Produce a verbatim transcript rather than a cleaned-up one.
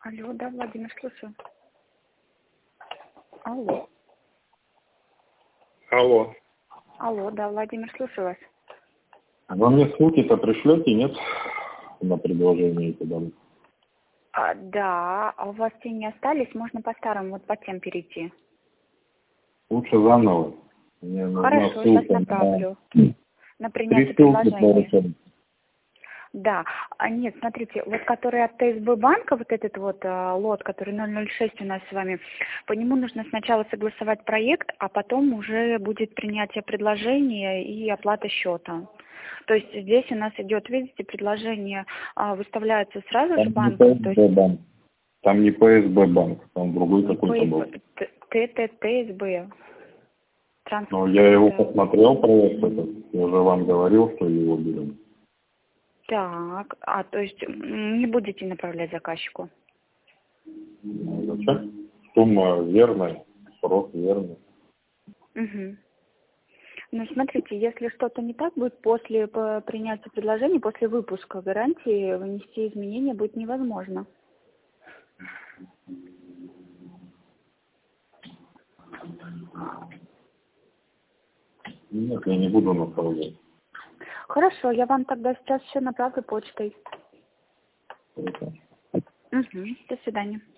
Алло, да, Владимир, слушаю. Алло. Алло. Алло, да, Владимир, слушаю вас. Вы мне ссылки-то пришлете, нет? На предложение эти данные. А, да, а у вас те не остались? Можно по-старому вот по тем перейти. Лучше заново. Мне нужна Хорошо, ссылка сейчас направлю. на... На Три принятие ссылки предложения. получается. Да, а нет, смотрите, вот который от ТСБ банка, вот этот вот а, лот, который ноль ноль шесть у нас с вами, по нему нужно сначала согласовать проект, а потом уже будет принятие предложения и оплата счета. То есть здесь у нас идет, видите, предложение а, выставляется сразу Там же не банком, то есть ПСБ банк. Там не ПСБ банк, там другой не какой-то был. ТТТСБ. Ну, я его посмотрел, проект этот. Я уже вам говорил, что его берем. Так, а то есть не будете направлять заказчику? Ну, зачем? Сумма верная, срок верный. Угу. Ну, смотрите, если что-то не так будет, после п- принятия предложения, после выпуска гарантии, внести изменения будет невозможно. Нет, я не буду направлять. Хорошо, я вам тогда сейчас все направлю почтой. Это- Угу. До свидания.